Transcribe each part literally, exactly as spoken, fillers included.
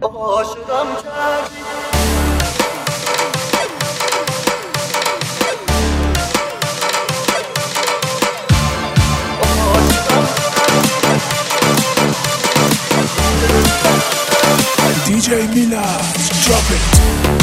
عاشقم کردی. دی جی میلاد drop it.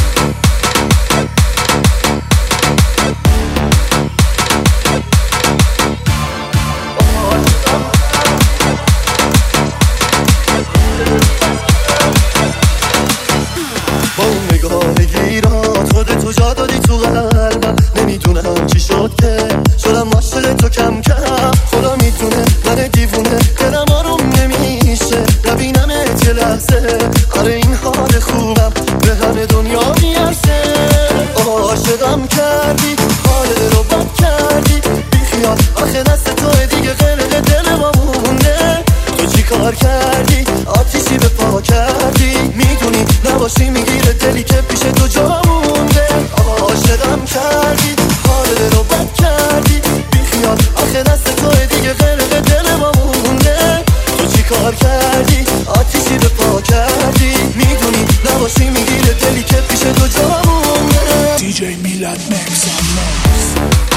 با اون نگاه گیرات خودتو جا دادی تو قلبم، نمیدونم چی شد که شدم عاشق تو کم کم. خدا میدونه من دیوونه دلم آروم نمیشه نبینمت یه لحظه. آره این حال خوبم به همه دنیا میرسه. عاشقم کردی حال رو بد کردی بیخیال آخه دست توه دیگه غرق دل ما مونده. تو چی کار کردی آتیشی به پا کردی میدونی نباشی میگیره دلی که پیش تو جا مونده. عاشقم کردی حال رو بد کردی بیخیال آخه دست توه دیگه غرق دل ما مونده. تو چی کار کردی آتیشی به پا کردی میدونی نباشی میگیره دلی که پیش تو جا مونده. دی جی میلاد مکس آن مکس.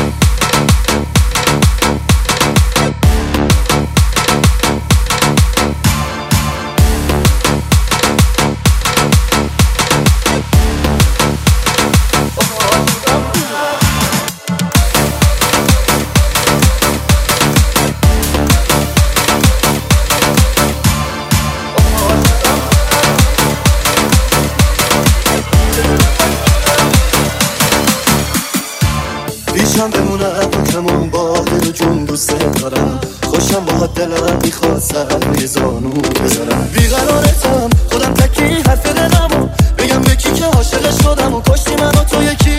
پیشم بمونم تو کمون با دل جون دوست دارم. خوشم با دلم میخواد سر روی زانو بذارم. بیقرارتم خودم تکی حرف دلمو بگم به کی که عاشق شدم و کشتی من و تو یکی.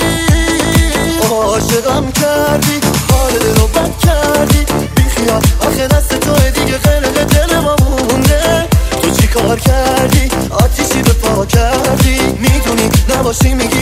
عاشقم کردی حال رو بد کردی بیخیال آخه دست توه دیگه غرق دل ما مونده. تو چی کار کردی آتیشی به پا کردی میدونی نباشی میگی